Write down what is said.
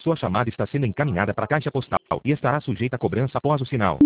Sua chamada está sendo encaminhada para a caixa postal e estará sujeita a cobrança após o sinal.